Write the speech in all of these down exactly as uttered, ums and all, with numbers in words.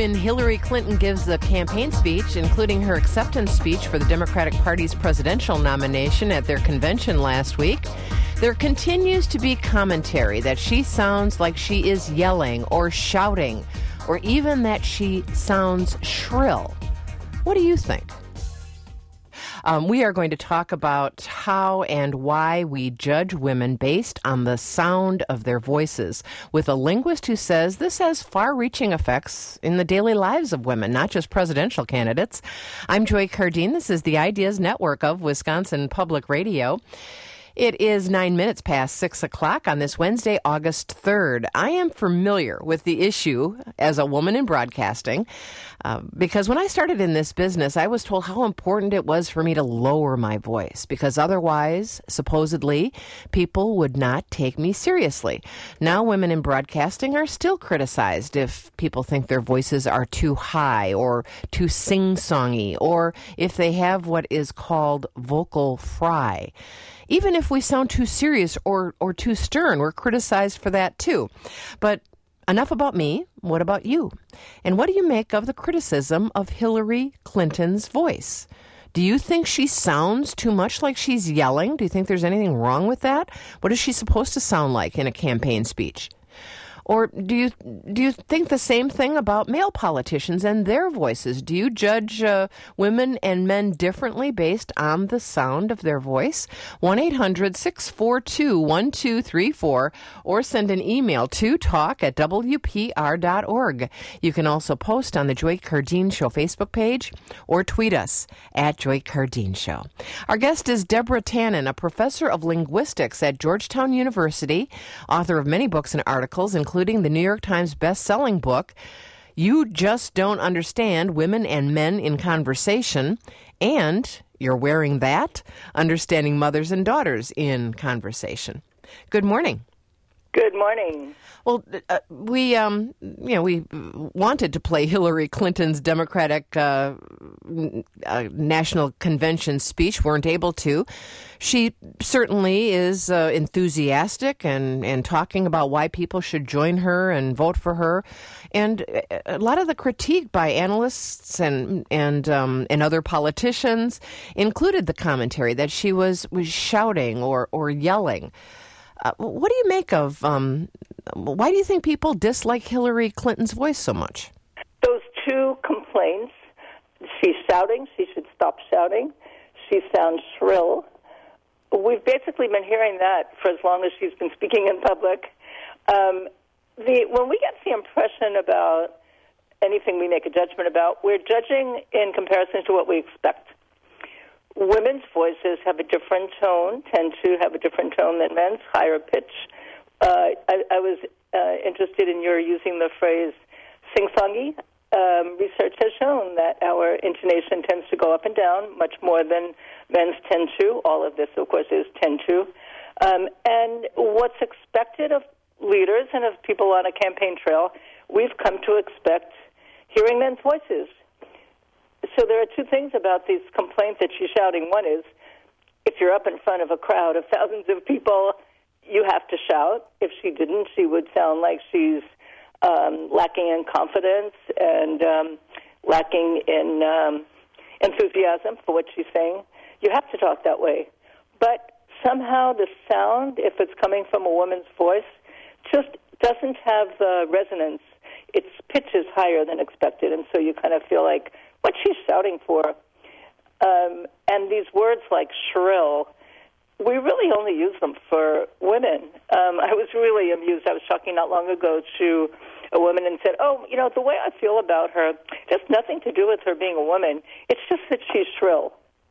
When Hillary Clinton gives the campaign speech, including her acceptance speech for the Democratic Party's presidential nomination at their convention last week, there continues to be commentary that she sounds like she is yelling or shouting, or even that she sounds shrill. What do you think? Um, we are going to talk about how and why we judge women based on the sound of their voices with a linguist who says this has far-reaching effects in the daily lives of women, not just presidential candidates. I'm Joy Cardine. This is the Ideas Network of Wisconsin Public Radio. It is nine minutes past six o'clock on this Wednesday, August third. I am familiar with the issue as a woman in broadcasting uh, because when I started in this business, I was told how important it was for me to lower my voice because otherwise, supposedly, people would not take me seriously. Now women in broadcasting are still criticized if people think their voices are too high or too sing-songy or if they have what is called vocal fry. Even if we sound too serious or, or too stern, we're criticized for that too. But enough about me. What about you? And what do you make of the criticism of Hillary Clinton's voice? Do you think she sounds too much like she's yelling? Do you think there's anything wrong with that? What is she supposed to sound like in a campaign speech? Or do you do you think the same thing about male politicians and their voices? Do you judge uh, women and men differently based on the sound of their voice? one eight hundred six four two one two three four or send an email to talk at w p r dot org. You can also post on the Joy Cardine Show Facebook page or tweet us at Joy Cardine Show. Our guest is Deborah Tannen, a professor of linguistics at Georgetown University, author of many books and articles, including including the New York Times best-selling book, You Just Don't Understand Women and Men in Conversation, and You're Wearing That, Understanding Mothers and Daughters in Conversation. Good morning. Good morning. Well, uh, we, um, you know, we wanted to play Hillary Clinton's Democratic uh, uh, National Convention speech, weren't able to. She certainly is uh, enthusiastic and, and talking about why people should join her and vote for her. And a lot of the critique by analysts and and um, and other politicians included the commentary that she was, was shouting or, or yelling. Uh, what do you make of, um, why do you think people dislike Hillary Clinton's voice so much? Those two complaints, she's shouting, she should stop shouting, she sounds shrill. We've basically been hearing that for as long as she's been speaking in public. Um, the when we get the impression about anything we make a judgment about, we're judging in comparison to what we expect. Women's voices have a different tone, tend to have a different tone than men's, higher pitch. Uh, I, I was uh, interested in your using the phrase sing-songy. Um, research has shown that our intonation tends to go up and down much more than men's tend to. All of this, of course, is tend to. Um, and what's expected of leaders and of people on a campaign trail, we've come to expect hearing men's voices. So there are two things about these complaints that she's shouting. One is, if you're up in front of a crowd of thousands of people, you have to shout. If she didn't, she would sound like she's um, lacking in confidence and um, lacking in um, enthusiasm for what she's saying. You have to talk that way. But somehow the sound, if it's coming from a woman's voice, just doesn't have the resonance. Its pitch is higher than expected, and so you kind of feel like, what's she shouting for? Um, and these words like shrill, we really only use them for women. Um, I was really amused. I was talking not long ago to a woman and said, oh, you know, the way I feel about her, it has nothing to do with her being a woman. It's just that she's shrill.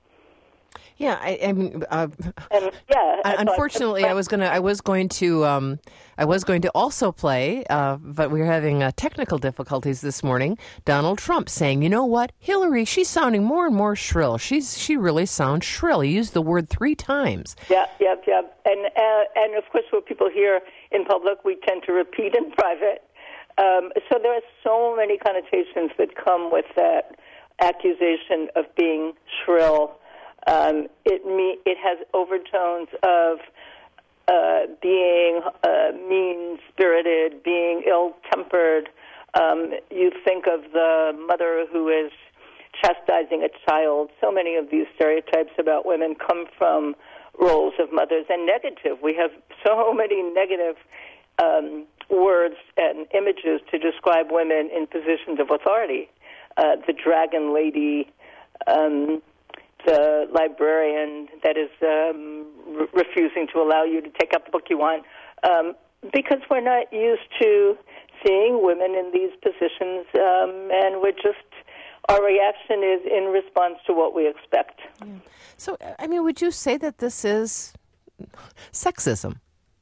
Yeah, I, I mean, uh, and, yeah. I unfortunately, thought, I was gonna, I was going to, um, I was going to also play, uh, but we were having uh, technical difficulties this morning. Donald Trump saying, "You know what, Hillary? She's sounding more and more shrill. She's, she really sounds shrill." He used the word three times. Yeah, yeah, yeah. And uh, and of course, what people hear in public, we tend to repeat in private. Um, so there are so many connotations that come with that accusation of being shrill. Um, it me, it has overtones of uh, being uh, mean-spirited, being ill-tempered, Um, you think of the mother who is chastising a child. So many of these stereotypes about women come from roles of mothers, and negative. We have so many negative um, words and images to describe women in positions of authority. Uh, the dragon lady, um, the librarian that is um, re- refusing to allow you to take up the book you want, um, because we're not used to seeing women in these positions, um, and we're just, our reaction is in response to what we expect. Yeah. So, I mean, would you say that this is sexism?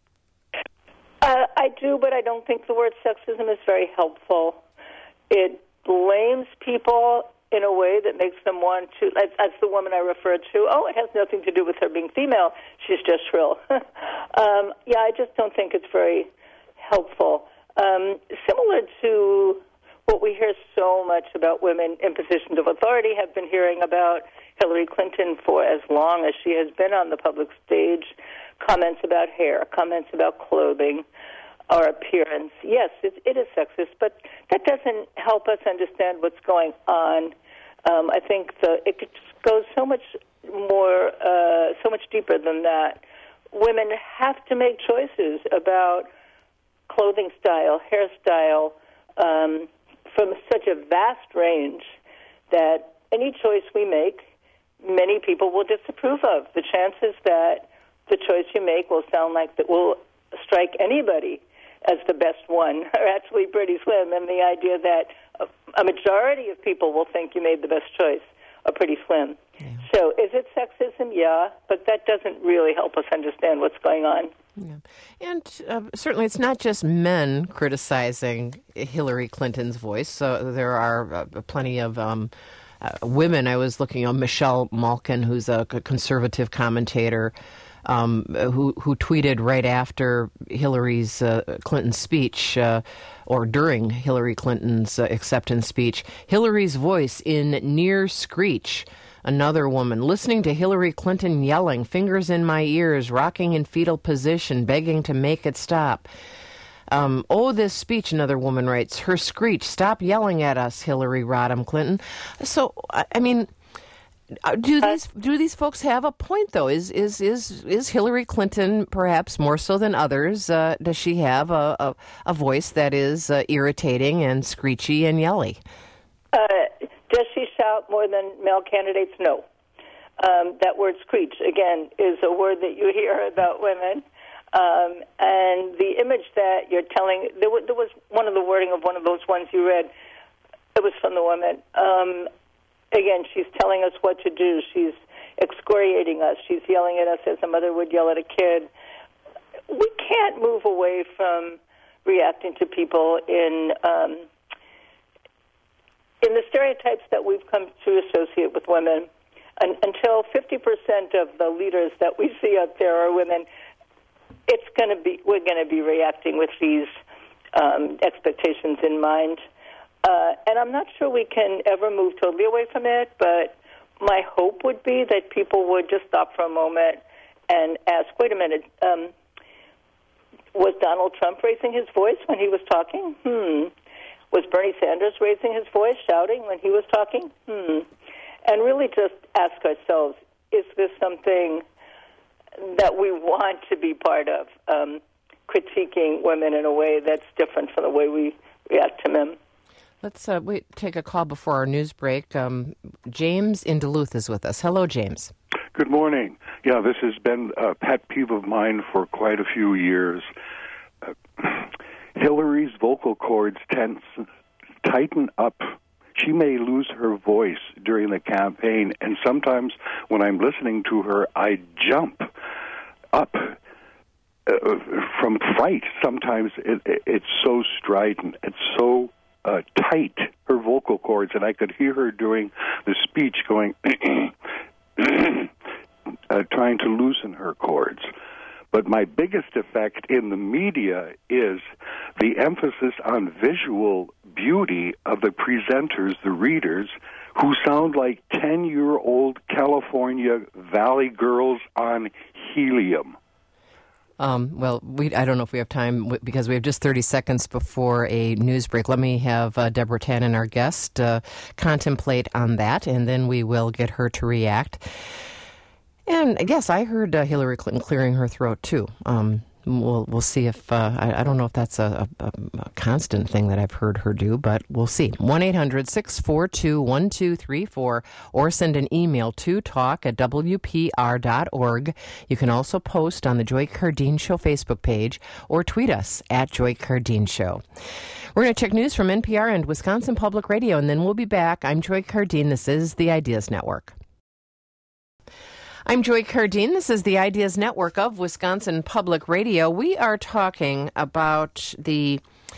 Uh, I do, but I don't think the word sexism is very helpful. It blames people in a way that makes them want to, as, as the woman I referred to, oh, it has nothing to do with her being female, she's just shrill. um, yeah, I just don't think it's very helpful. Um, similar to what we hear so much about women in positions of authority, have been hearing about Hillary Clinton for as long as she has been on the public stage, comments about hair, comments about clothing or appearance. Yes, it, it is sexist, but that doesn't help us understand what's going on. Um, I think the, it goes so much more, uh, so much deeper than that. Women have to make choices about clothing style, hairstyle, um, from such a vast range that any choice we make, many people will disapprove of. The chances that the choice you make will sound like that will strike anybody as the best one are actually pretty slim, and the idea that a, a majority of people will think you made the best choice are pretty slim. Yeah. So is it sexism? Yeah, but that doesn't really help us understand what's going on. Yeah. And uh, certainly it's not just men criticizing Hillary Clinton's voice. So there are uh, plenty of um, uh, women. I was looking at Michelle Malkin, who's a conservative commentator, um, who, who tweeted right after Hillary's uh, Clinton speech, uh, or during Hillary Clinton's uh, acceptance speech, Hillary's voice in near screech. Another woman, listening to Hillary Clinton yelling, fingers in my ears, rocking in fetal position, begging to make it stop. Um, oh, this speech, another woman writes, her screech, stop yelling at us, Hillary Rodham Clinton. So, I mean, do these do these folks have a point, though? Is is is is Hillary Clinton perhaps more so than others? Uh, does she have a, a, a voice that is uh, irritating and screechy and yelly? Uh Does she shout more than male candidates? No. Um, that word screech, again, is a word that you hear about women. Um, and the image that you're telling, there was, there was one of the wording of one of those ones you read, it was from the woman. Um, again, she's telling us what to do. She's excoriating us. She's yelling at us as a mother would yell at a kid. We can't move away from reacting to people in... Um, In the stereotypes that we've come to associate with women, un- until fifty percent of the leaders that we see out there are women, it's going to be we're going to be reacting with these um, expectations in mind. Uh, and I'm not sure we can ever move totally away from it, but my hope would be that people would just stop for a moment and ask, wait a minute, um, was Donald Trump raising his voice when he was talking? Hmm. Was Bernie Sanders raising his voice, shouting when he was talking? Hmm. And really just ask ourselves, is this something that we want to be part of, um, critiquing women in a way that's different from the way we react to men? Let's uh, wait, take a call before our news break. Um, James in Duluth is with us. Hello, James. Good morning. Yeah, this has been a pet peeve of mine for quite a few years. Uh, Hillary's vocal cords tense, tighten up. She may lose her voice during the campaign, and sometimes when I'm listening to her, I jump up uh, from fright. Sometimes it, it, it's so strident, it's so uh, tight, her vocal cords, and I could hear her during the speech going, uh, trying to loosen her cords. But my biggest effect in the media is the emphasis on visual beauty of the presenters, the readers, who sound like ten-year-old California Valley girls on helium. Um, well, we, I don't know if we have time w- because we have just thirty seconds before a news break. Let me have uh, Deborah Tannen, our guest, uh, contemplate on that, and then we will get her to react. And yes, I heard uh, Hillary Clinton clearing her throat, too. Um, we'll we'll see if, uh, I, I don't know if that's a, a, a constant thing that I've heard her do, but we'll see. one eight hundred six four two one two three four or send an email to talk at w p r dot org. You can also post on the Joy Cardine Show Facebook page or tweet us at Joy Cardine Show. We're going to check news from N P R and Wisconsin Public Radio, and then we'll be back. I'm Joy Cardine. This is the Ideas Network. I'm Joy Cardine. This is the Ideas Network of Wisconsin Public Radio. We are talking about the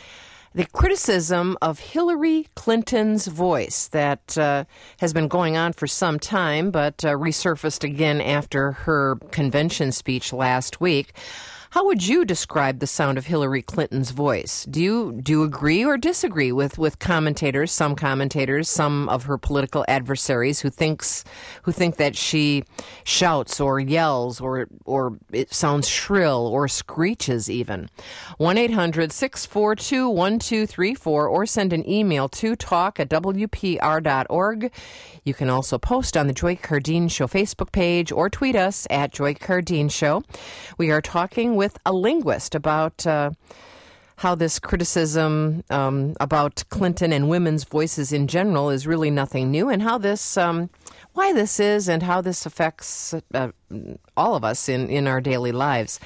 the criticism of Hillary Clinton's voice that uh, has been going on for some time, but uh, resurfaced again after her convention speech last week. How would you describe the sound of Hillary Clinton's voice? Do you do you agree or disagree with, with commentators, some commentators, some of her political adversaries who thinks who think that she shouts or yells or or it sounds shrill or screeches even? one eight hundred six four two one two three four or send an email to talk at w p r dot org. You can also post on the Joy Cardine Show Facebook page or tweet us at Joy Cardine Show. We are talking with a linguist about uh, how this criticism um, about Clinton and women's voices in general is really nothing new, and how this, um, why this is, and how this affects uh, all of us in, in our daily lives.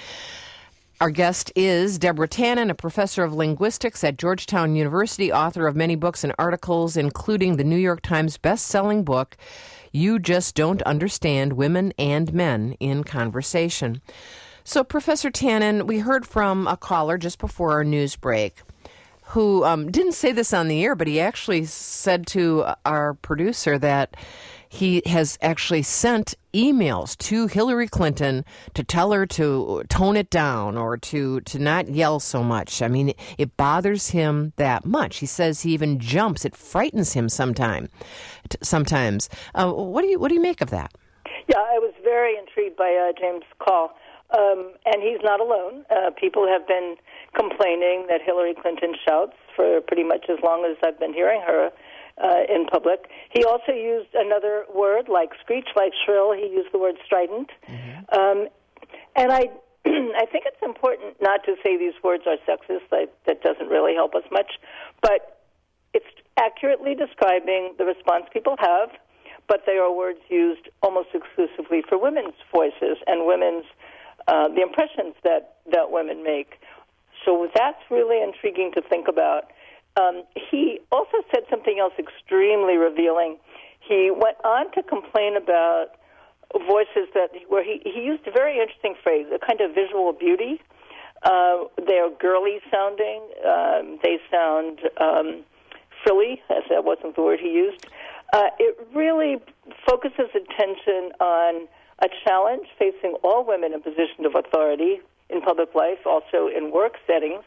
Our guest is Deborah Tannen, a professor of linguistics at Georgetown University, author of many books and articles, including the New York Times best-selling book, You Just Don't Understand Women and Men in Conversation. So, Professor Tannen, we heard from a caller just before our news break who um, didn't say this on the air, but he actually said to our producer that he has actually sent emails to Hillary Clinton to tell her to tone it down or to, to not yell so much. I mean, it, it bothers him that much. He says he even jumps. It frightens him sometime, sometimes. Uh, what do you what do you make of that? Yeah, I was very intrigued by uh, James' call. Um, and he's not alone. Uh, people have been complaining that Hillary Clinton shouts for pretty much as long as I've been hearing her uh, in public. He also used another word like screech, like shrill. He used the word strident. Mm-hmm. Um, and I I think it's important not to say these words are sexist. That, that doesn't really help us much. But it's accurately describing the response people have, but they are words used almost exclusively for women's voices and women's Uh, the impressions that, that women make. So that's really intriguing to think about. Um, he also said something else extremely revealing. He went on to complain about voices that where he, he used a very interesting phrase, a kind of visual beauty. Uh, they're girly sounding. Um, they sound um, frilly, as that wasn't the word he used. Uh, it really focuses attention on a challenge facing all women in positions of authority in public life, also in work settings.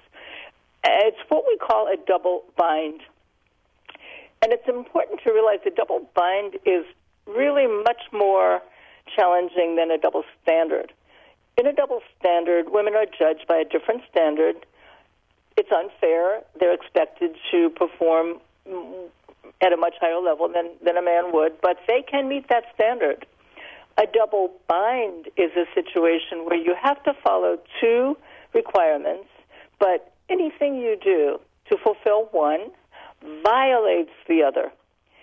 It's what we call a double bind. And it's important to realize a double bind is really much more challenging than a double standard. In a double standard, women are judged by a different standard. It's unfair. They're expected to perform at a much higher level than, than a man would, but they can meet that standard. A double bind is a situation where you have to follow two requirements, but anything you do to fulfill one violates the other.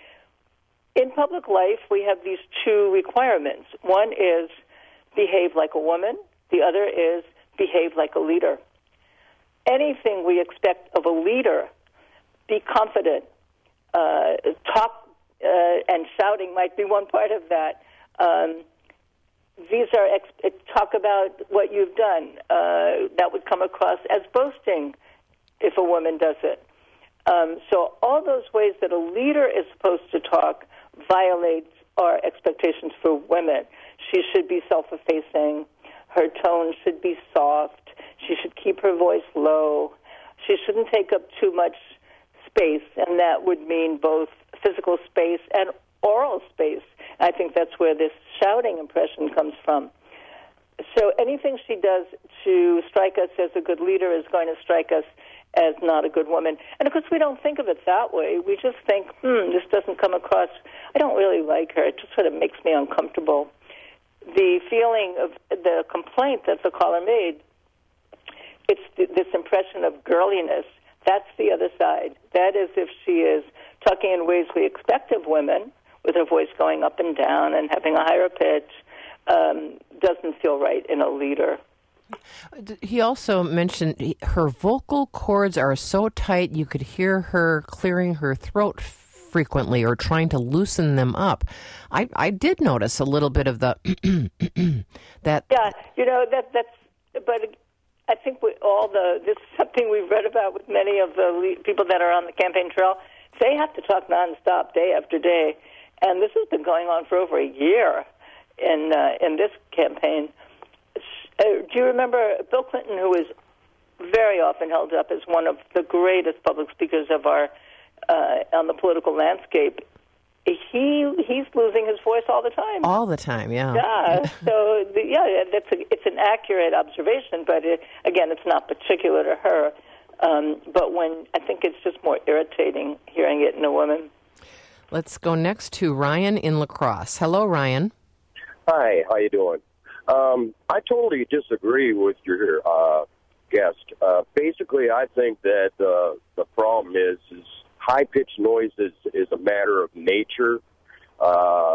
In public life, we have these two requirements. One is behave like a woman. The other is behave like a leader. Anything we expect of a leader, be confident, uh, talk, uh, and shouting might be one part of that. Um, these are ex- talk about what you've done. Uh, that would come across as boasting if a woman does it. Um, so all those ways that a leader is supposed to talk violates our expectations for women. She should be self-effacing. Her tone should be soft. She should keep her voice low. She shouldn't take up too much space, and that would mean both physical space and oral space. I think that's where this shouting impression comes from. so anything she does to strike us as a good leader is going to strike us as not a good woman. And of course, we don't think of it that way. We just think, hmm, this doesn't come across, I don't really like her. It just sort of makes me uncomfortable. The feeling of the complaint that the caller made, it's th- this impression of girliness. That's the other side. That is if she is talking in ways we expect of women, with her voice going up and down and having a higher pitch, um, doesn't feel right in a leader. He also mentioned her vocal cords are so tight you could hear her clearing her throat frequently or trying to loosen them up. I, I did notice a little bit of the that. Yeah, you know that that's. But I think we, all the this is something we've read about with many of the le- people that are on the campaign trail. They have to talk nonstop, day after day, and this has been going on for over a year in uh, in this campaign. Uh, do you remember Bill Clinton, who is very often held up as one of the greatest public speakers of our uh, on the political landscape? He he's losing his voice all the time. All the time, yeah. Yeah. So the, yeah, that's a, it's an accurate observation, but it, again, it's not particular to her. Um, but when I think it's just more irritating hearing it in a woman. Let's go next to Ryan in La Crosse. Hello, Ryan. Hi. How you doing? Um, I totally disagree with your uh, guest. Uh, basically, I think that uh, the problem is, is high-pitched noise is, is a matter of nature. Uh,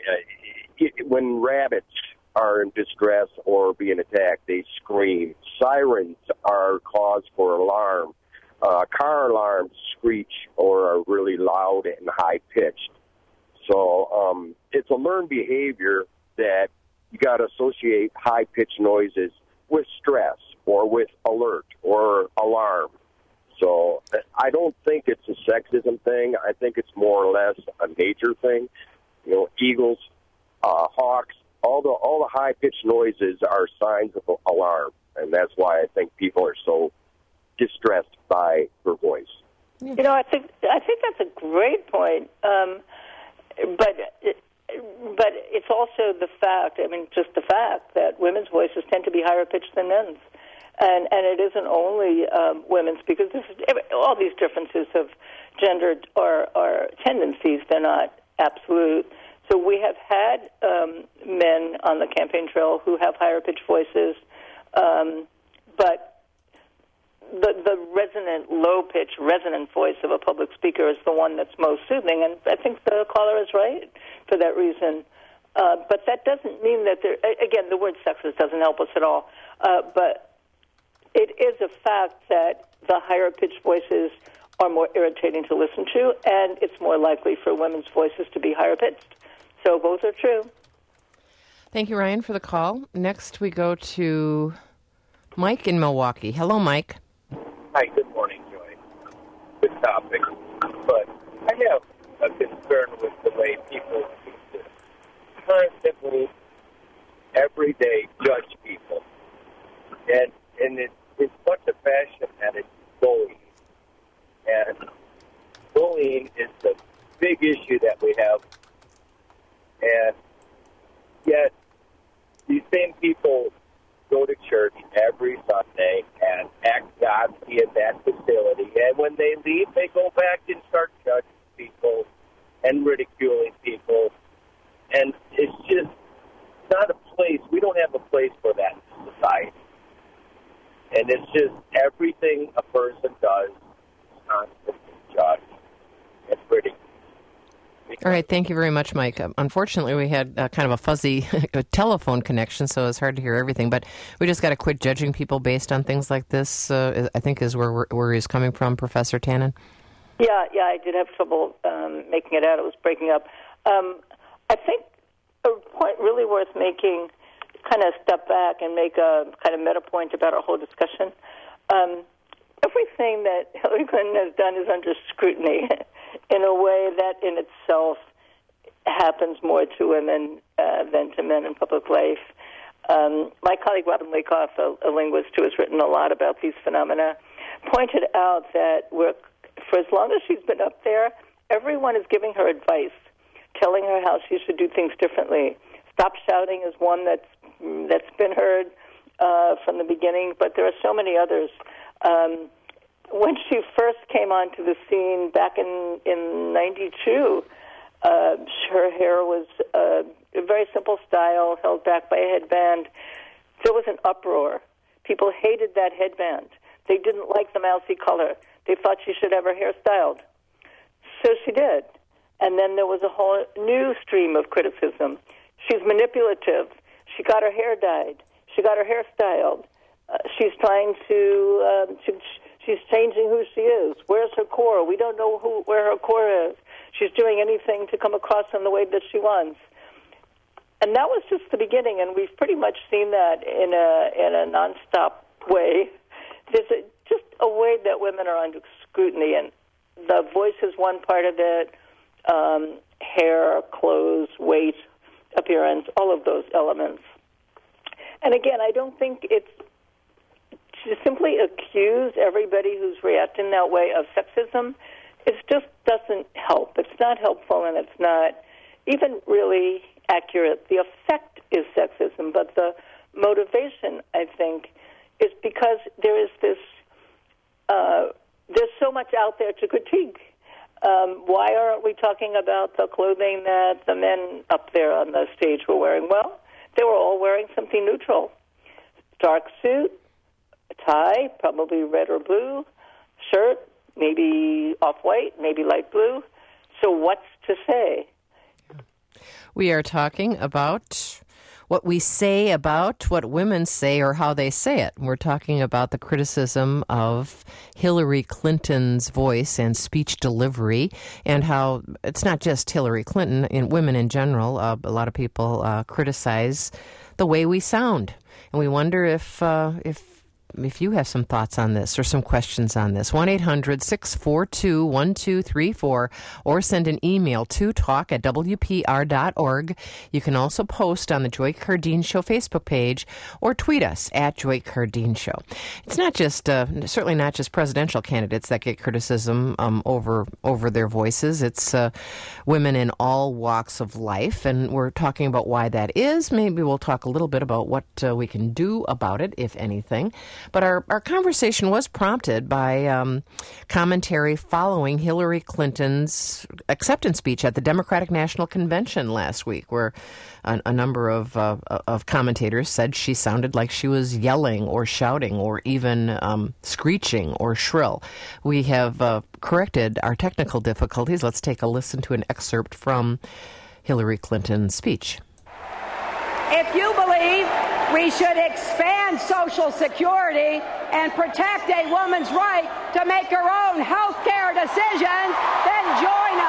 it, when rabbits are in distress or being attacked, they scream. Sirens are cause for alarm. Uh, car alarms screech or are really loud and high-pitched. So um, it's a learned behavior that you got to associate high-pitched noises with stress or with alert or alarm. So I don't think it's a sexism thing. I think it's more or less a nature thing. You know, eagles, uh, hawks, all the all the high-pitched noises are signs of alarm, and that's why I think people are so distressed by her voice. You know, I think I think that's a great point. Um, but. It, But it's also the fact, I mean, just the fact that women's voices tend to be higher pitched than men's. And and it isn't only um, women's, because this is, all these differences of gendered are, are tendencies. They're not absolute. So we have had um, men on the campaign trail who have higher pitched voices, um, but the the resonant, low-pitched, resonant voice of a public speaker is the one that's most soothing, and I think the caller is right for that reason. Uh, but that doesn't mean that there, again, the word sexist doesn't help us at all, uh, but it is a fact that the higher-pitched voices are more irritating to listen to, and it's more likely for women's voices to be higher-pitched. So both are true. Thank you, Ryan, for the call. Next, we go to Mike in Milwaukee. Hello, Mike. Hi, good morning, Joy. Good topic. But I have a concern with the way people constantly, every day, judge people. And and it, it's such a fashion that it's bullying. And bullying is the big issue that we have. And yet, these same people go to church every Sunday and act godly at that facility. And when they leave, they go back and start judging people and ridiculing people. And it's just not a place, we don't have a place for that in society. And it's just everything a person does is constantly judged and ridiculed. All right, thank you very much, Mike. Uh, unfortunately, we had uh, kind of a fuzzy telephone connection, so it's hard to hear everything. But we just got to quit judging people based on things like this, uh, I think is where where he's coming from, Professor Tannen. Yeah, yeah, I did have trouble um, making it out. It was breaking up. Um, I think a point really worth making, kind of step back and make a kind of meta point about our whole discussion. Um, everything that Hillary Clinton has done is under scrutiny in a way that in itself happens more to women uh, than to men in public life. Um, my colleague Robin Lakoff, a, a linguist who has written a lot about these phenomena, pointed out that we're, for as long as she's been up there, everyone is giving her advice, telling her how she should do things differently. Stop shouting is one that's that's been heard uh, from the beginning, but there are so many others. Um, when she first came onto the scene back in, in ninety-two, uh, her hair was uh, a very simple style, held back by a headband. There was an uproar. People hated that headband. They didn't like the mousy color. They thought she should have her hair styled. So she did. And then there was a whole new stream of criticism. She's manipulative. She got her hair dyed. She got her hair styled. Uh, she's trying to, um, she, she's changing who she is. Where's her core? We don't know who where her core is. She's doing anything to come across in the way that she wants. And that was just the beginning, and we've pretty much seen that in a in a nonstop way. There's a, just a way that women are under scrutiny, and the voice is one part of it, um, hair, clothes, weight, appearance, all of those elements. And again, I don't think it's to simply accuse everybody who's reacting that way of sexism. It just doesn't help. It's not helpful, and it's not even really accurate. The effect is sexism, but the motivation, I think, is because there is this, uh, there's so much out there to critique. Um, why aren't we talking about the clothing that the men up there on the stage were wearing? Well, they were all wearing something neutral. Dark suit, a tie, probably red or blue, shirt, maybe off-white, maybe light blue. So what's to say? We are talking about what we say about what women say or how they say it. We're talking about the criticism of Hillary Clinton's voice and speech delivery, and how it's not just Hillary Clinton, in women in general. Uh, a lot of people uh, criticize the way we sound, and we wonder if uh, if if you have some thoughts on this or some questions on this. one eight hundred six four two one two three four, or send an email to talk at w p r dot org. You can also post on the Joy Cardine Show Facebook page or tweet us at Joy Cardine Show. It's not just, uh, certainly not just presidential candidates that get criticism um, over over their voices. It's uh, women in all walks of life, and we're talking about why that is. Maybe we'll talk a little bit about what uh, we can do about it, if anything. But our, our conversation was prompted by um, commentary following Hillary Clinton's acceptance speech at the Democratic National Convention last week, where a, a number of uh, of commentators said she sounded like she was yelling or shouting or even um, screeching or shrill. We have uh, corrected our technical difficulties. Let's take a listen to an excerpt from Hillary Clinton's speech. If you believe we should expand Social Security and protect a woman's right to make her own health care decisions, then join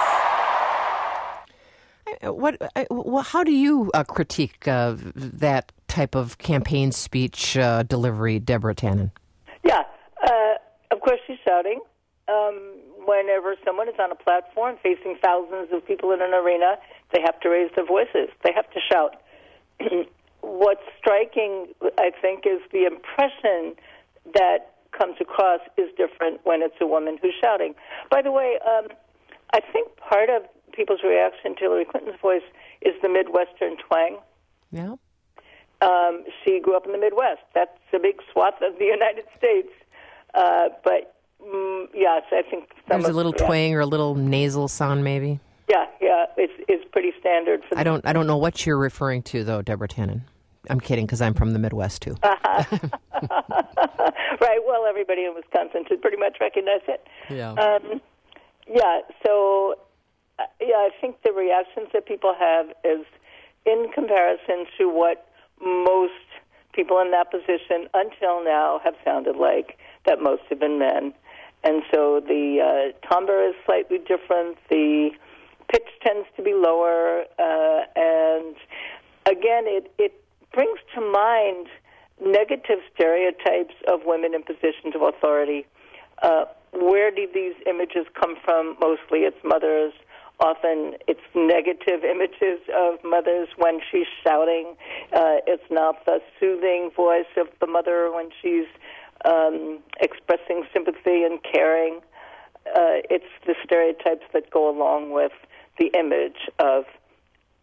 us. What? Well, how do you uh, critique uh, that type of campaign speech uh, delivery, Deborah Tannen? Yeah, uh, of course she's shouting. Um, whenever someone is on a platform facing thousands of people in an arena, they have to raise their voices. They have to shout. What's striking, I think, is the impression that comes across is different when it's a woman who's shouting. By the way, um, I think part of people's reaction to Hillary Clinton's voice is the Midwestern twang. Yeah. Um, she grew up in the Midwest. That's a big swath of the United States. Uh, but, mm, yes, I think some There's of a little yeah. twang or a little nasal sound, maybe? Yeah, yeah, it's it's pretty standard for. I don't I don't know what you're referring to, though, Deborah Tannen. I'm kidding, because I'm from the Midwest too. Uh-huh. Right. Well, everybody in Wisconsin should pretty much recognize it. Yeah. Um, yeah. So, uh, yeah, I think the reactions that people have is in comparison to what most people in that position until now have sounded like. That most have been men, and so the uh, timbre is slightly different. The pitch tends to be lower, uh, and again, it, it brings to mind negative stereotypes of women in positions of authority. Uh, where do these images come from? Mostly it's mothers. Often it's negative images of mothers when she's shouting. Uh, it's not the soothing voice of the mother when she's um, expressing sympathy and caring. Uh, it's the stereotypes that go along with the image of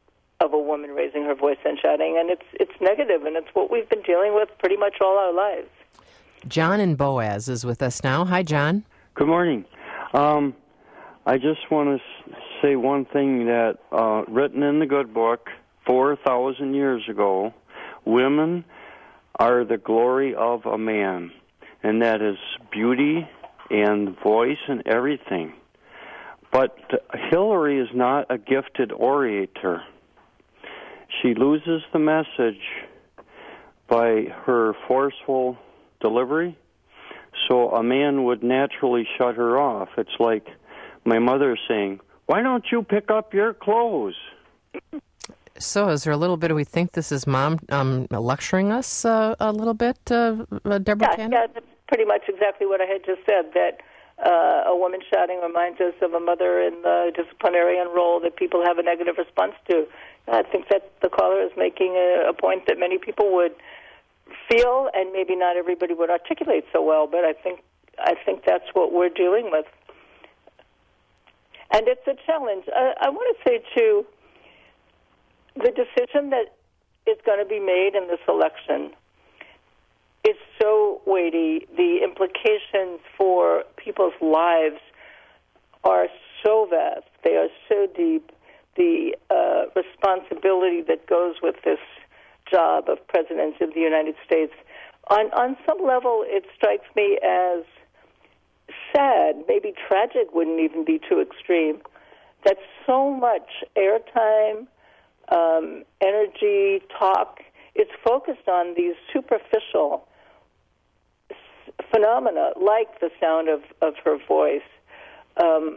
of a woman raising her voice and shouting, and it's it's negative, and it's what we've been dealing with pretty much all our lives. John in Boaz is with us now. Hi, John. Good morning. Um, I just want to say one thing that uh, written in the good book four thousand years ago, women are the glory of a man, and that is beauty and voice and everything. But Hillary is not a gifted orator. She loses the message by her forceful delivery, so a man would naturally shut her off. It's like my mother saying, "Why don't you pick up your clothes?" So is there a little bit of we think this is Mom um, lecturing us uh, a little bit, uh, Deborah Yeah, Tannen? yeah, that's pretty much exactly what I had just said, that uh, a woman shouting reminds us of a mother in the disciplinarian role that people have a negative response to. I think that the caller is making a, a point that many people would feel, and maybe not everybody would articulate so well, but I think I think that's what we're dealing with. And it's a challenge. I, I want to say, too, the decision that is going to be made in this election is so weighty. The implications for people's lives are so vast. They are so deep. The uh, responsibility that goes with this job of President of the United States, on, on some level, it strikes me as sad, maybe tragic wouldn't even be too extreme, that so much airtime, um, energy, talk is focused on these superficial s- phenomena like the sound of, of her voice. Um,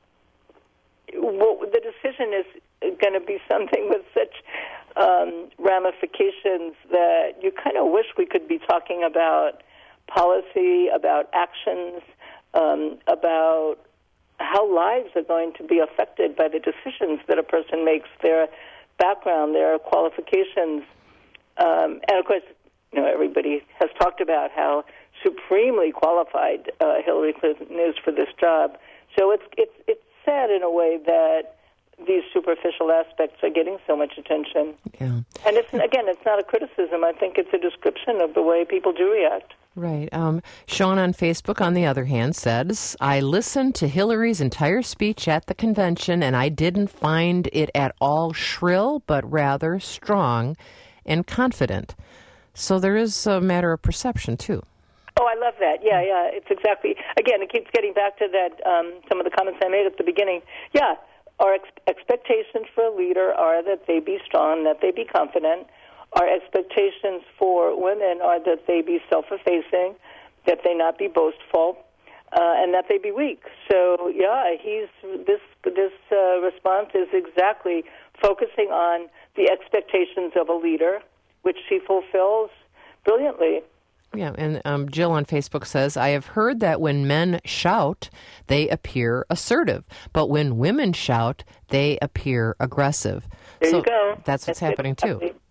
well, the decision is going to be something with such um, ramifications that you kind of wish we could be talking about policy, about actions, um, about how lives are going to be affected by the decisions that a person makes, their background, their qualifications. Um, and, of course, you know, everybody has talked about how supremely qualified uh, Hillary Clinton is for this job. So it's it's it's sad in a way that these superficial aspects are getting so much attention. Yeah. And it's again, it's not a criticism. I think it's a description of the way people do react. Right. Um, Sean on Facebook, on the other hand, says, I listened to Hillary's entire speech at the convention, and I didn't find it at all shrill, but rather strong and confident. So there is a matter of perception, too. Oh, I love that. Yeah, yeah. It's exactly, again, it keeps getting back to that, um, some of the comments I made at the beginning. Yeah, our ex- expectations for a leader are that they be strong, that they be confident. Our expectations for women are that they be self-effacing, that they not be boastful, uh, and that they be weak. So, yeah, he's this this uh, response is exactly focusing on the expectations of a leader, which she fulfills brilliantly. Yeah, and um, Jill on Facebook says, I have heard that when men shout, they appear assertive, but when women shout, they appear aggressive. There so you go. That's what's That's happening, exactly. too.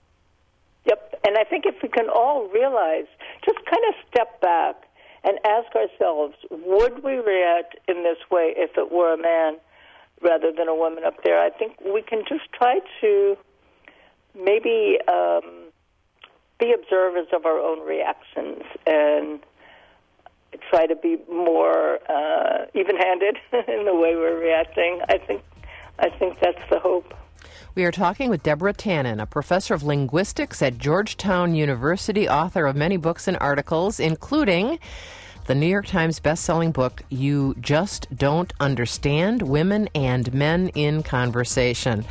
Yep, and I think if we can all realize, just kind of step back and ask ourselves, would we react in this way if it were a man rather than a woman up there? I think we can just try to maybe um, be observers of our own reactions and try to be more uh, even-handed in the way we're reacting. I think, I think that's the hope. We are talking with Deborah Tannen, a professor of linguistics at Georgetown University, author of many books and articles, including the New York Times best-selling book, You Just Don't Understand, Women and Men in Conversation.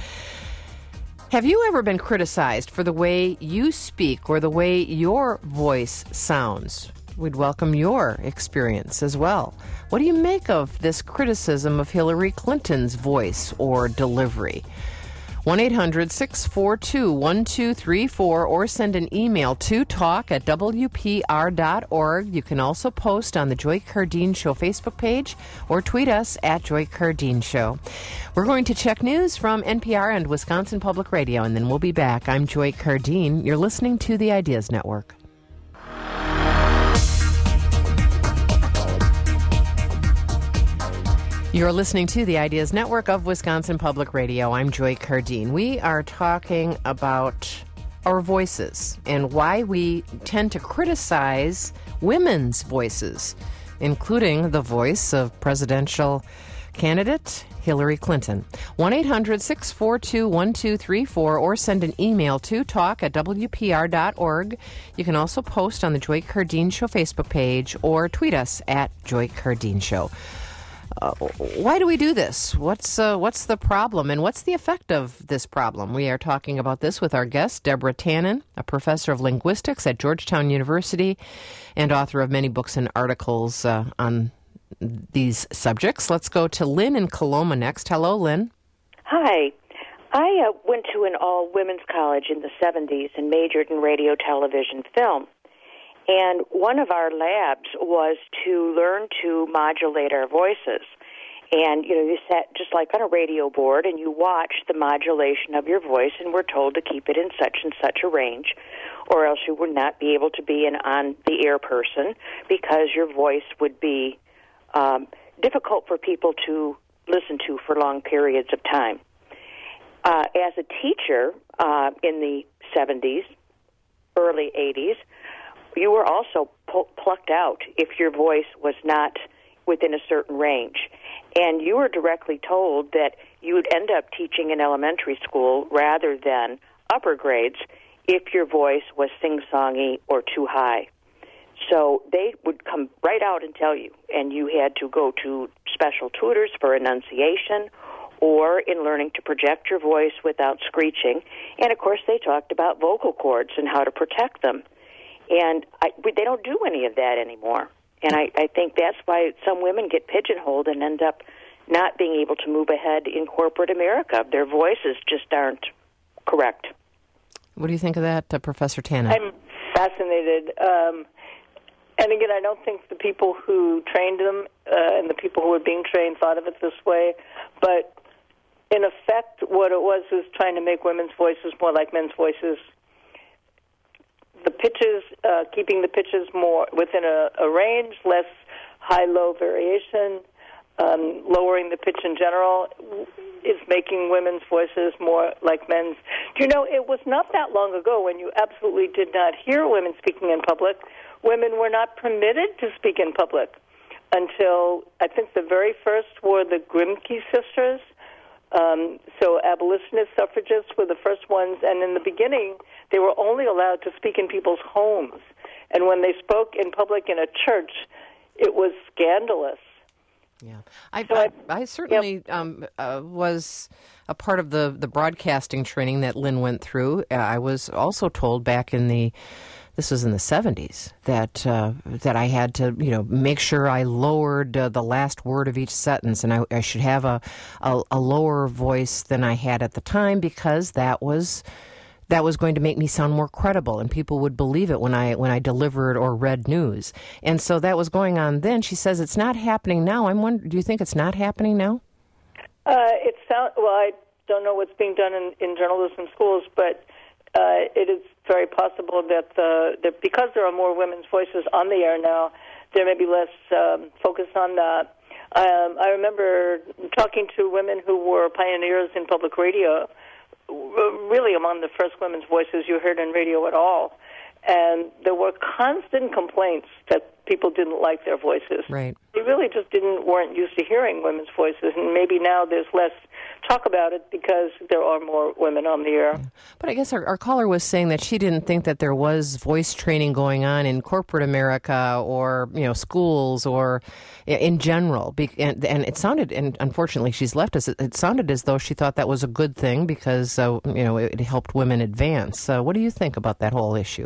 Have you ever been criticized for the way you speak or the way your voice sounds? We'd welcome your experience as well. What do you make of this criticism of Hillary Clinton's voice or delivery? one eight hundred six four two one two three four or send an email to talk at w p r dot org. You can also post on the Joy Cardine Show Facebook page or tweet us at Joy Cardine Show. We're going to check news from N P R and Wisconsin Public Radio, and then we'll be back. I'm Joy Cardine. You're listening to the Ideas Network. You're listening to the Ideas Network of Wisconsin Public Radio. I'm Joy Cardine. We are talking about our voices and why we tend to criticize women's voices, including the voice of presidential candidate Hillary Clinton. one eight hundred six four two one two three four or send an email to talk at w p r dot org. You can also post on the Joy Cardine Show Facebook page or tweet us at Joy Cardine Show. Uh, why do we do this? What's uh, what's the problem, and what's the effect of this problem? We are talking about this with our guest, Deborah Tannen, a professor of linguistics at Georgetown University and author of many books and articles uh, on these subjects. Let's go to Lynn in Coloma next. Hello, Lynn. Hi. I uh, went to an all-women's college in the seventies and majored in radio, television, film. And one of our labs was to learn to modulate our voices. And, you know, you sat just like on a radio board and you watched the modulation of your voice and were told to keep it in such and such a range, or else you would not be able to be an on-the-air person because your voice would be um, difficult for people to listen to for long periods of time. Uh, as a teacher uh, in the seventies, early eighties, you were also pu- plucked out if your voice was not within a certain range. And you were directly told that you would end up teaching in elementary school rather than upper grades if your voice was sing-songy or too high. So they would come right out and tell you, and you had to go to special tutors for enunciation or in learning to project your voice without screeching. And, of course, they talked about vocal cords and how to protect them. And I, they don't do any of that anymore. And I, I think that's why some women get pigeonholed and end up not being able to move ahead in corporate America. Their voices just aren't correct. What do you think of that, uh, Professor Tannen? I'm fascinated. Um, and again, I don't think the people who trained them uh, and the people who were being trained thought of it this way. But in effect, what it was was trying to make women's voices more like men's voices. The pitches, uh, keeping the pitches more within a, a range, less high-low variation, um, lowering the pitch in general is making women's voices more like men's. Do you know, it was not that long ago when you absolutely did not hear women speaking in public. Women were not permitted to speak in public until, I think the very first were the Grimke sisters. Um, so abolitionist suffragists were the first ones, and in the beginning, they were only allowed to speak in people's homes. And when they spoke in public in a church, it was scandalous. Yeah, I, so I, I, I certainly yep. um, uh, was a part of the, the broadcasting training that Lynn went through. Uh, I was also told back in the This was in the seventies, that uh, that I had to, you know, make sure I lowered uh, the last word of each sentence, and I, I should have a, a a lower voice than I had at the time because that was that was going to make me sound more credible, and people would believe it when I when I delivered or read news. And so that was going on then. She says it's not happening now. I'm wondering, do you think it's not happening now? Uh, it sound well. I don't know what's being done in, in journalism schools, but uh, it is very possible that, the, that because there are more women's voices on the air now, there may be less um, focus on that. Um, I remember talking to women who were pioneers in public radio, really among the first women's voices you heard in radio at all. And there were constant complaints that people didn't like their voices. Right. They really just didn't weren't used to hearing women's voices, and maybe now there's less talk about it because there are more women on the air. Yeah. But I guess our, our caller was saying that she didn't think that there was voice training going on in corporate America or, you know, schools or in general. Be- and, and it sounded, and unfortunately she's left us, it, it sounded as though she thought that was a good thing because, uh, you know, it, it helped women advance. Uh, what do you think about that whole issue?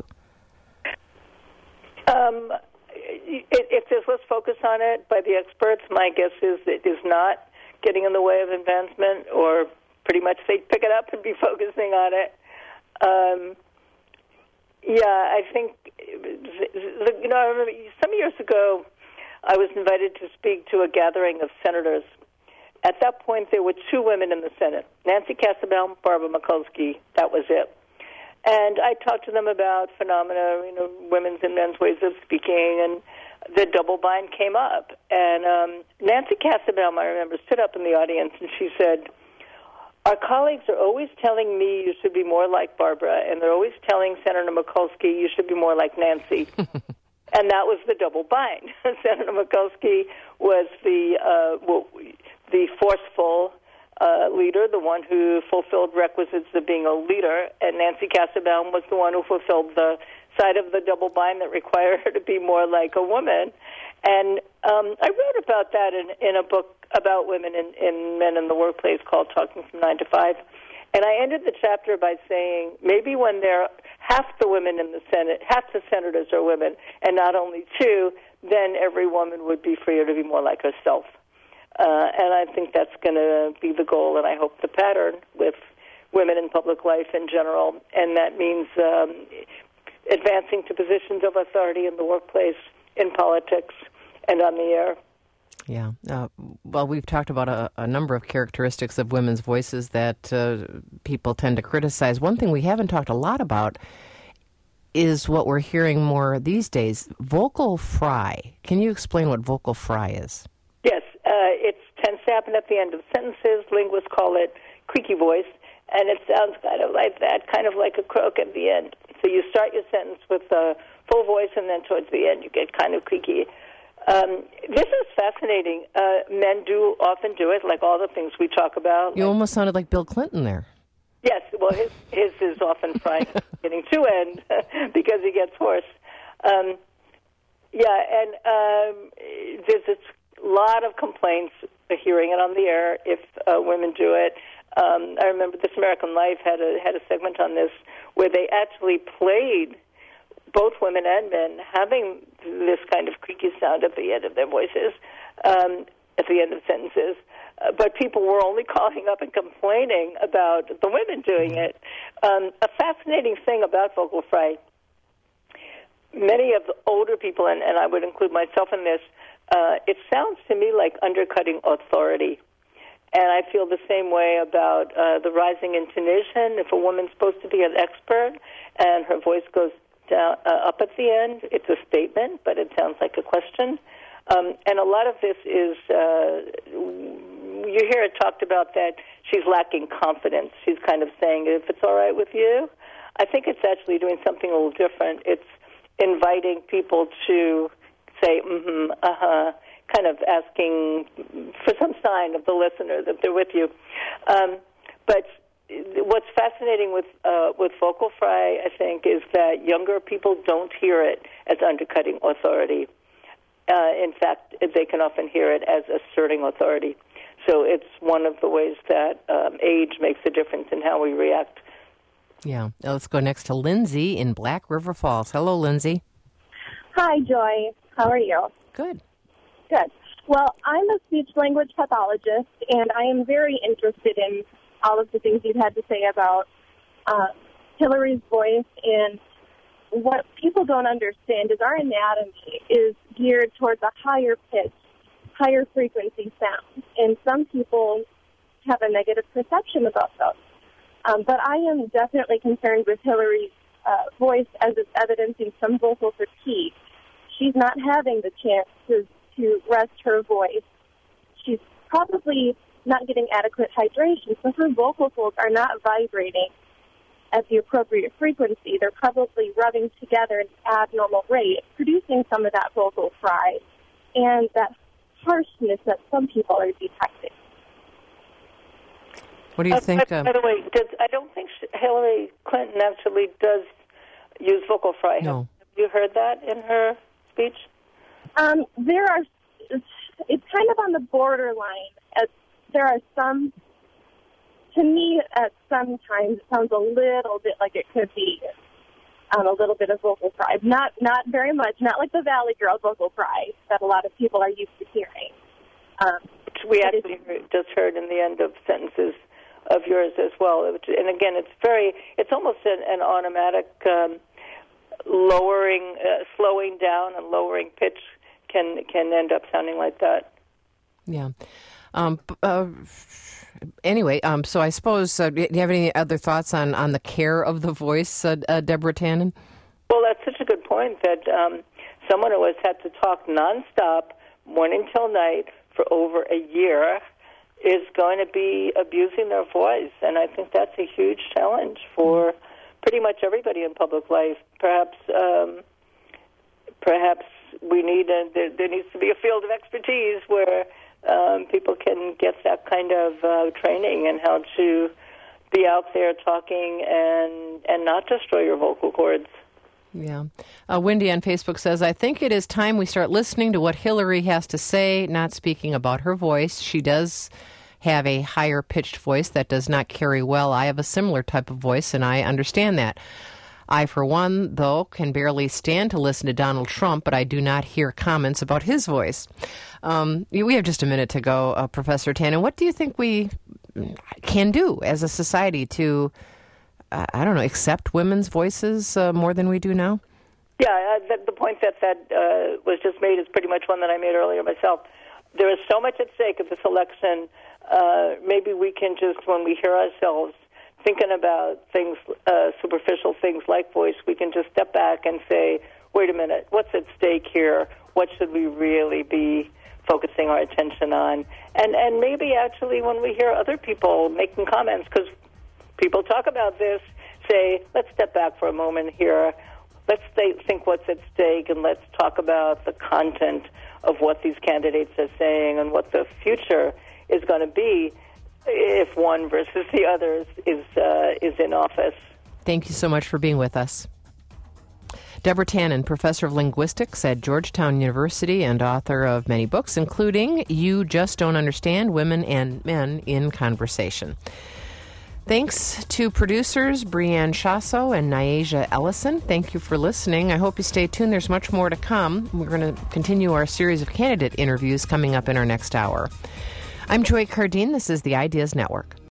Um, if there's less focus on it by the experts, my guess is it is not getting in the way of advancement, or pretty much they'd pick it up and be focusing on it. Um, yeah, I think, you know, I remember some years ago I was invited to speak to a gathering of senators. At that point, there were two women in the Senate, Nancy Kassebaum, Barbara Mikulski. That was it. And I talked to them about phenomena, you know, women's and men's ways of speaking, and the double bind came up. And um, Nancy Kassebaum, I remember, stood up in the audience and she said, our colleagues are always telling me you should be more like Barbara, and they're always telling Senator Mikulski you should be more like Nancy. And that was the double bind. Senator Mikulski was the uh, well, the forceful uh, leader, the one who fulfilled requisites of being a leader, and Nancy Kassebaum was the one who fulfilled the side of the double bind that required her to be more like a woman. And um, I wrote about that in, in a book about women and, and men in the workplace called Talking from Nine to Five. And I ended the chapter by saying maybe when there half the women in the Senate, half the senators are women, and not only two, then every woman would be freer to be more like herself. Uh, and I think that's going to be the goal, and I hope the pattern with women in public life in general. And that means um, advancing to positions of authority in the workplace, in politics, and on the air. Yeah. Uh, well, we've talked about a, a number of characteristics of women's voices that uh, people tend to criticize. One thing we haven't talked a lot about is what we're hearing more these days, vocal fry. Can you explain what vocal fry is? Yes. Uh, it tends to happen at the end of sentences. Linguists call it creaky voice, and it sounds kind of like that, kind of like a croak at the end. So you start your sentence with a full voice, and then towards the end you get kind of creaky. Um, this is fascinating. Uh, men do often do it, like all the things we talk about. You like, almost sounded like Bill Clinton there. Yes, well, his, his is often frying, getting too end because he gets hoarse. Um, yeah, and um, there's a lot of complaints hearing it on the air if uh, women do it. Um, I remember This American Life had a had a segment on this where they actually played both women and men having this kind of creaky sound at the end of their voices, um, at the end of sentences. Uh, but people were only calling up and complaining about the women doing it. Um, a fascinating thing about vocal fry, many of the older people, and, and I would include myself in this, uh, it sounds to me like undercutting authority. And I feel the same way about uh, the rising intonation. If a woman's supposed to be an expert and her voice goes down, uh, up at the end, it's a statement, but it sounds like a question. Um, and a lot of this is, uh, you hear it talked about that she's lacking confidence. She's kind of saying, if it's all right with you. I think it's actually doing something a little different. It's inviting people to say, mm-hmm, uh-huh, kind of asking for some sign of the listener that they're with you. Um, but what's fascinating with uh, with vocal fry, I think, is that younger people don't hear it as undercutting authority. Uh, in fact, they can often hear it as asserting authority. So it's one of the ways that um, age makes a difference in how we react. Yeah. Now let's go next to Lindsay in Black River Falls. Hello, Lindsay. Hi, Joy. How are you? Good. Good. Well, I'm a speech-language pathologist, and I am very interested in all of the things you've had to say about uh, Hillary's voice. And what people don't understand is our anatomy is geared towards a higher pitch, higher frequency sound. And some people have a negative perception about those. Um, but I am definitely concerned with Hillary's uh, voice as it's evidencing some vocal fatigue. She's not having the chance to, to rest her voice. She's probably not getting adequate hydration, so her vocal folds are not vibrating at the appropriate frequency. They're probably rubbing together at an abnormal rate, producing some of that vocal fry and that harshness that some people are detecting. What do you uh, think? By, um, by the way, does, I don't think Hillary Clinton actually does use vocal fry. No. Have you heard that in her speech? Um, there are, it's kind of on the borderline. As there are some, to me, at some times, it sounds a little bit like it could be um, a little bit of vocal fry. Not not very much, not like the Valley Girl vocal fry that a lot of people are used to hearing. Um, Which we actually heard, just heard in the end of sentences of yours as well. And again, it's very, it's almost an, an automatic um, lowering, uh, slowing down and lowering pitch can can end up sounding like that. Yeah. Um, uh, anyway, um, so I suppose, uh, do you have any other thoughts on, on the care of the voice, uh, uh, Deborah Tannen? Well, that's such a good point that um, someone who has had to talk nonstop, morning till night, for over a year, is going to be abusing their voice. And I think that's a huge challenge for pretty much everybody in public life. Perhaps um, perhaps we need a, there, there needs to be a field of expertise where um, people can get that kind of uh, training in how to be out there talking and, and not destroy your vocal cords. Yeah. Uh, Wendy on Facebook says, I think it is time we start listening to what Hillary has to say, not speaking about her voice. She does have a higher pitched voice that does not carry well. I have a similar type of voice, and I understand that. I, for one, though, can barely stand to listen to Donald Trump, but I do not hear comments about his voice. Um, we have just a minute to go, uh, Professor Tannen. What do you think we can do as a society to I don't know, accept women's voices uh, more than we do now? Yeah, uh, the, the point that that uh, was just made is pretty much one that I made earlier myself. There is so much at stake at this election. Uh, maybe we can just, when we hear ourselves thinking about things, uh, superficial things like voice, we can just step back and say, wait a minute, what's at stake here? What should we really be focusing our attention on? And, and maybe actually when we hear other people making comments, because people talk about this, say, let's step back for a moment here. Let's stay, think what's at stake, and let's talk about the content of what these candidates are saying and what the future is going to be if one versus the others is uh, is in office. Thank you so much for being with us. Deborah Tannen, professor of linguistics at Georgetown University and author of many books, including You Just Don't Understand, Women and Men in Conversation. Thanks to producers Brianne Chasso and Nyasia Ellison. Thank you for listening. I hope you stay tuned. There's much more to come. We're going to continue our series of candidate interviews coming up in our next hour. I'm Joy Cardine. This is the Ideas Network.